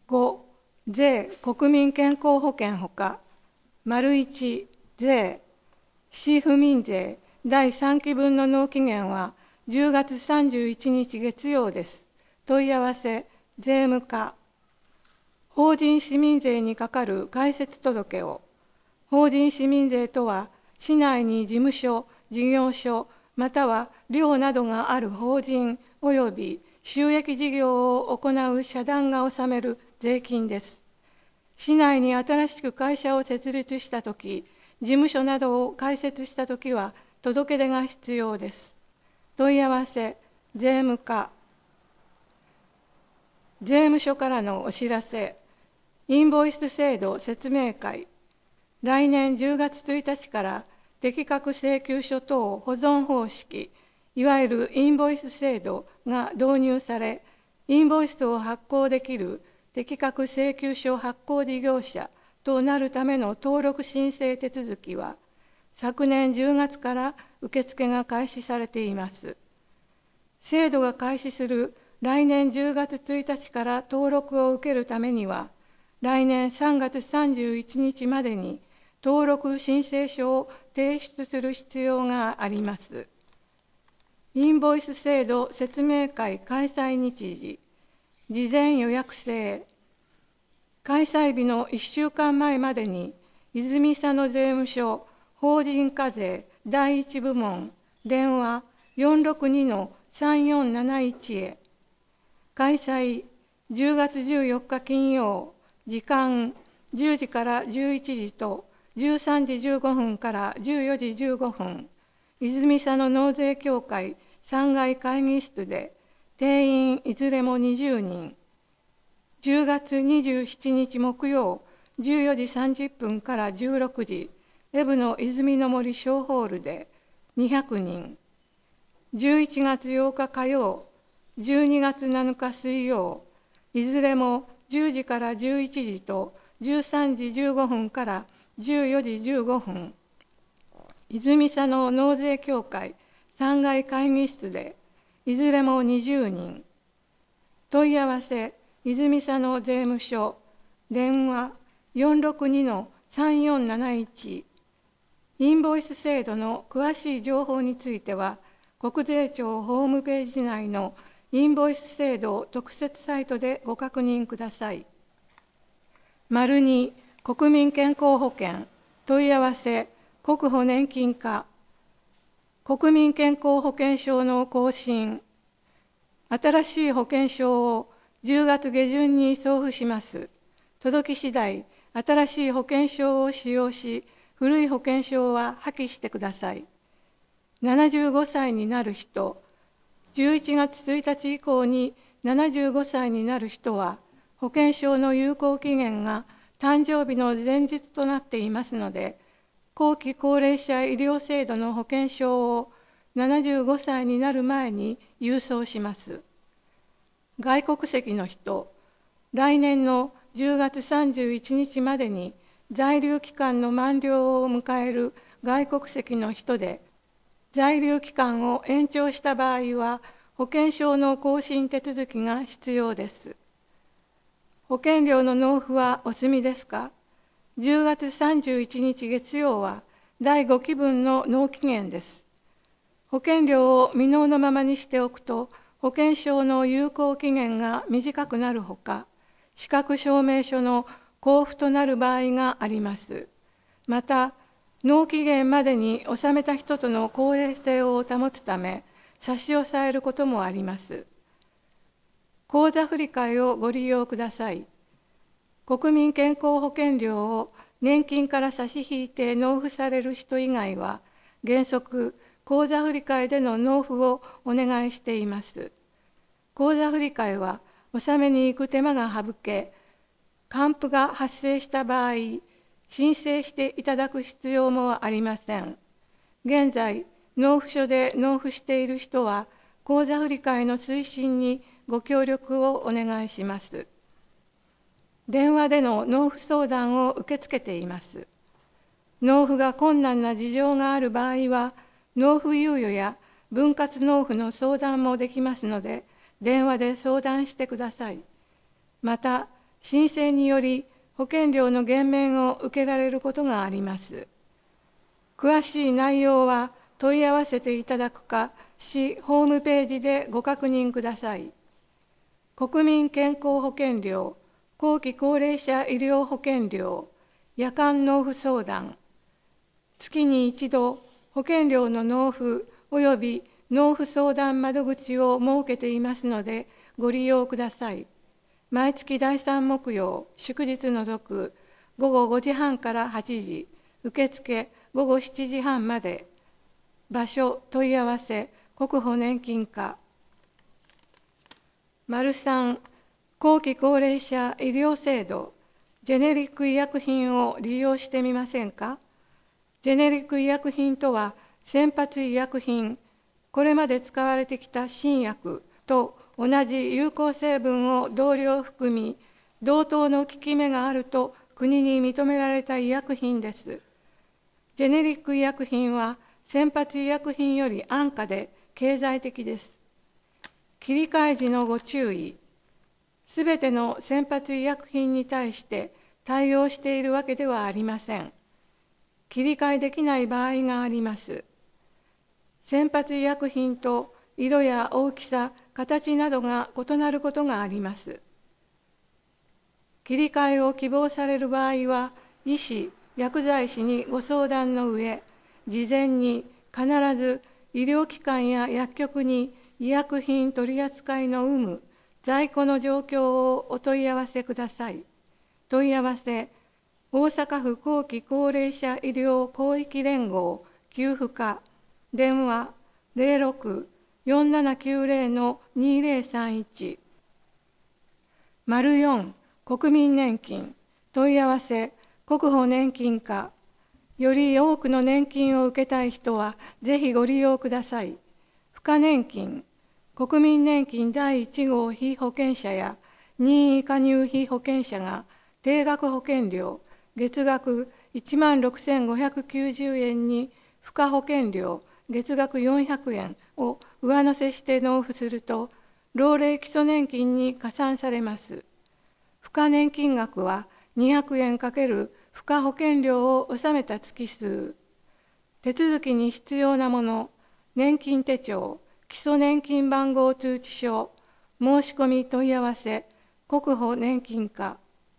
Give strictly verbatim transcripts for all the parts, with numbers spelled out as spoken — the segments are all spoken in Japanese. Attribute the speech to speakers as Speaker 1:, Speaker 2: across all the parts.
Speaker 1: ご、税国民健康保険ほか、丸いち、税、市府民税だいさんきぶんの納期限はじゅうがつさんじゅういちにち月曜です。問い合わせ、税務課。法人市民税にかかる開設届を。法人市民税とは、市内に事務所、事業所、または寮などがある法人及び収益事業を行う社団が納める税金です。市内に新しく会社を設立したとき、事務所などを開設したときは届け出が必要です。問い合わせ、税務課。税務署からのお知らせ、インボイス制度説明会。来年じゅうがつついたちから適格請求書等保存方式、いわゆるインボイス制度が導入され、インボイスを発行できる適格請求書発行事業者となるための登録申請手続きは、昨年じゅうがつから受付が開始されています。制度が開始する来年じゅうがつついたちから登録を受けるためには、来年さんがつさんじゅういちにちまでに登録申請書を提出する必要があります。インボイス制度説明会開催日時、事前予約制。開催日のいっしゅうかんまえまでに、泉佐野税務署法人課税だいいち部門、電話 よんろくにのさんよんなないち へ。開催じゅうがつじゅうよっか金曜、時間じゅうじからじゅういちじとじゅうさんじじゅうごふんからじゅうよじじゅうごふん、泉佐野納税協会さんがい会議室で、定員いずれもにじゅうにん。じゅうがつにじゅうしちにち木曜、じゅうよじさんじゅっぷんからじゅうろくじ、エブの泉の森小ホールでにひゃくにん。じゅういちがつようか火曜、じゅうにがつなのか水曜、いずれもじゅうじからじゅういちじとじゅうさんじじゅうごふんからじゅうよじじゅうごふん、泉佐野納税協会さんがい会議室で、いずれもにじゅうにん。問い合わせ、泉佐野税務署、電話 よんろくにのさんよんなないち。インボイス制度の詳しい情報については、国税庁ホームページ内のインボイス制度特設サイトでご確認ください。丸に、国民健康保険、問い合わせ、国保年金課、国民健康保険証の更新、新しい保険証をじゅうがつげじゅんに送付します。届き次第、新しい保険証を使用し、古い保険証は破棄してください。ななじゅうごさいになる人、じゅういちがつついたち以降にななじゅうごさいになる人は、保険証の有効期限が誕生日の前日となっていますので、後期高齢者医療制度の保険証をななじゅうごさいになる前に郵送します。外国籍の人、来年のじゅうがつさんじゅういちにちまでに在留期間の満了を迎える外国籍の人で、在留期間を延長した場合は、保険証の更新手続きが必要です。保険料の納付はお済みですか？じゅうがつさんじゅういちにち月曜はだいごきぶんの納期限です。保険料を未納のままにしておくと、保険証の有効期限が短くなるほか、資格証明書の交付となる場合があります。また、納期限までに納めた人との公平性を保つため、差し押さえることもあります。口座振替をご利用ください。国民健康保険料を年金から差し引いて納付される人以外は、原則、口座振替での納付をお願いしています。口座振替は、納めに行く手間が省け、還付が発生した場合、申請していただく必要もありません。現在、納付書で納付している人は、口座振替の推進にご協力をお願いします。電話での納付相談を受け付けています。納付が困難な事情がある場合は、納付猶予や分割納付の相談もできますので、電話で相談してください。また、 申請により保険料の減免を受けられることがあります。詳しい内容は問い合わせていただくか、市ホームページでご確認ください。国民健康保険料、後期高齢者医療保険料、夜間納付相談、月に一度保険料の納付及び納付相談窓口を設けていますのでご利用ください。毎月だいさん木曜、祝日除くごごごじはんからはちじ、受付ごごしちじはんまで。場所、問い合わせ、国保年金課。丸さん、後期高齢者医療制度、ジェネリック医薬品を利用してみませんか。ジェネリック医薬品とは、先発医薬品、これまで使われてきた新薬と同じ有効成分を同量含み、同等の効き目があると国に認められた医薬品です。ジェネリック医薬品は、先発医薬品より安価で経済的です。切り替え時のご注意。すべての先発医薬品に対して対応しているわけではありません。切り替えできない場合があります。先発医薬品と色や大きさ、形などが異なることがあります。切り替えを希望される場合は、医師、薬剤師にご相談の上、事前に必ず医療機関や薬局に医薬品取り扱いの有無、在庫の状況をお問い合わせください。問い合わせ、大阪府後期高齢者医療広域連合給付課、電話 ゼロろく よんななきゅうゼロ のにゼロさんいち。よん、国民年金、問い合わせ、国保年金課。より多くの年金を受けたい人は、ぜひご利用ください。付加年金、国民年金だいいち号被保険者や任意加入被保険者が定額保険料、月額いちまんろくせんごひゃくきゅうじゅうえんに付加保険料、月額よんひゃくえんを上乗せして納付すると、老齢基礎年金に加算されます。付加年金額はにひゃくえんかける付加保険料を納めた月数。手続きに必要なもの、年金手帳、基礎年金番号通知書、申し込み問い合わせ、国保年金課。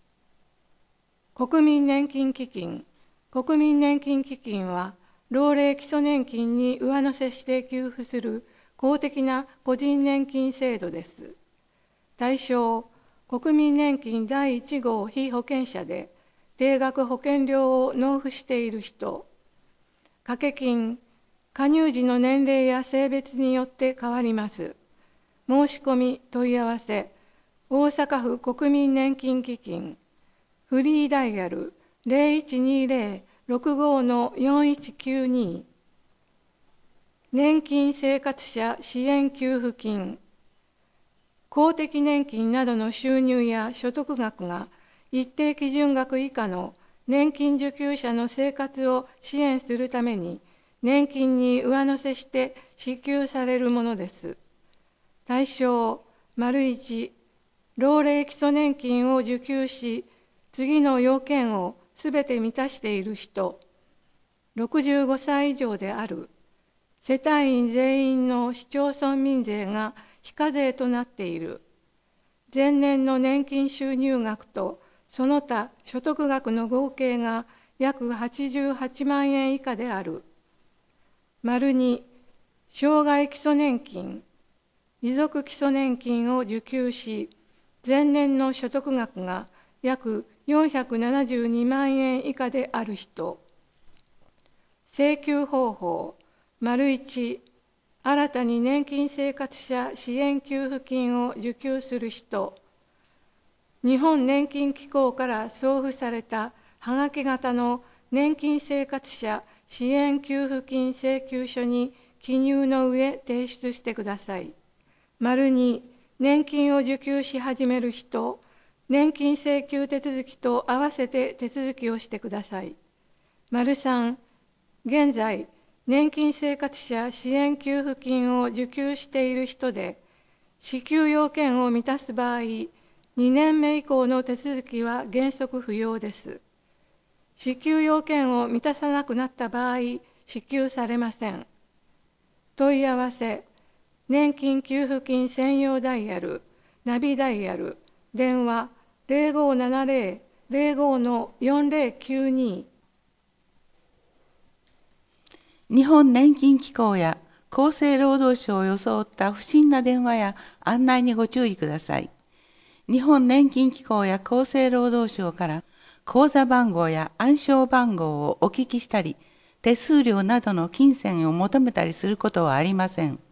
Speaker 1: 国民年金基金、国民年金基金は、老齢基礎年金に上乗せして給付する公的な個人年金制度です。対象、国民年金だいいち号被保険者で、定額保険料を納付している人、掛け金、加入時の年齢や性別によって変わります。申し込み問い合わせ、大阪府国民年金基金、フリーダイヤル ゼロいちにゼロ ろくご のよんいちきゅうに、年金生活者支援給付金、公的年金などの収入や所得額が一定基準額以下の年金受給者の生活を支援するために、年金に上乗せして支給されるものです。対象、丸一、老齢基礎年金を受給し、次の要件をすべて満たしている人、ろくじゅうごさい以上である、世帯員全員の市町村民税が非課税となっている、前年の年金収入額とその他所得額の合計が約はちじゅうはちまんえん以下である。丸に、障害基礎年金、遺族基礎年金を受給し、前年の所得額が約よんひゃくななじゅうにまんえん以下である人。請求方法、丸一、新たに年金生活者支援給付金を受給する人。日本年金機構から送付されたはがき型の年金生活者支援給付金請求書に記入の上提出してください。丸に、年金を受給し始める人、年金請求手続きと合わせて手続きをしてください。丸さん、現在、年金生活者支援給付金を受給している人で、支給要件を満たす場合、 にねんめ以降の手続きは原則不要です。支給要件を満たさなくなった場合、支給されません。問い合わせ、年金給付金専用ダイヤル、ナビダイヤル、電話ゼロごななゼロ ゼロご よんゼロきゅうに。
Speaker 2: 日本年金機構や厚生労働省を装った不審な電話や案内にご注意ください。日本年金機構や厚生労働省から口座番号や暗証番号をお聞きしたり、手数料などの金銭を求めたりすることはありません。